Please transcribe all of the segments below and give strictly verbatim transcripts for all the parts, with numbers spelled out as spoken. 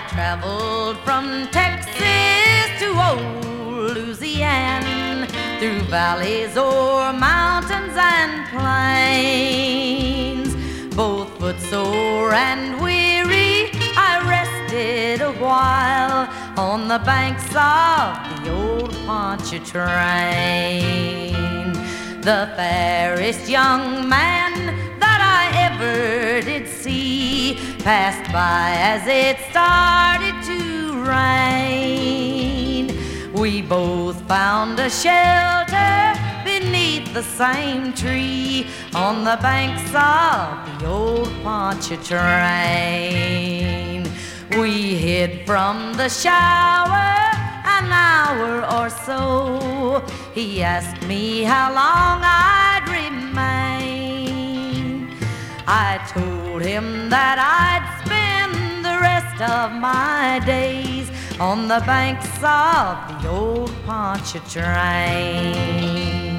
I've traveled from Texas to old Louisiana, through valleys o'er mountains and plains. Both footsore and weary, I rested a while on the banks of the old Pontchartrain. The fairest young man that I ever did see passed by as it started to rain. We both found a shelter beneath the same tree on the banks of the old Pontchartrain. We hid from the shower an hour or so. He asked me how long I'd remain. I told him that I'd spend the rest of my days on the banks of the old Pontchartrain.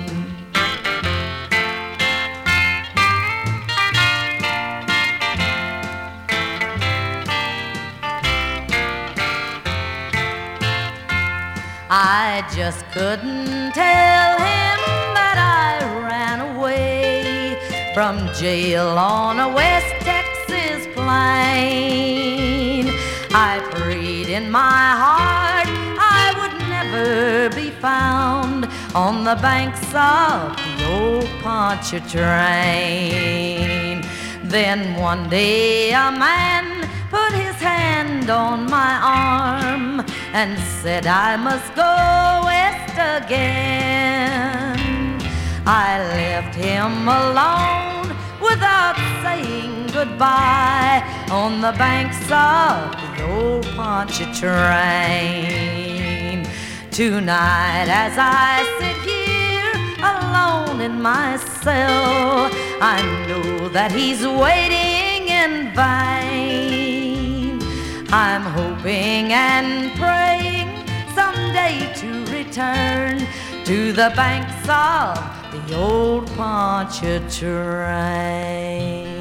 I just couldn't tell him that I ran away from jail on a West Texas plain. I prayed in my heart I would never be found on the banks of the old Pontchartrain. Then one day a man put his hand on my arm and said I must go west again. I left him alone without saying goodbye on the banks of the old Pontchartrain. Tonight as I sit here alone in my cell, I know that he's waiting in vain. I'm hoping and praying someday to return to the banks of the old Pontchartrain.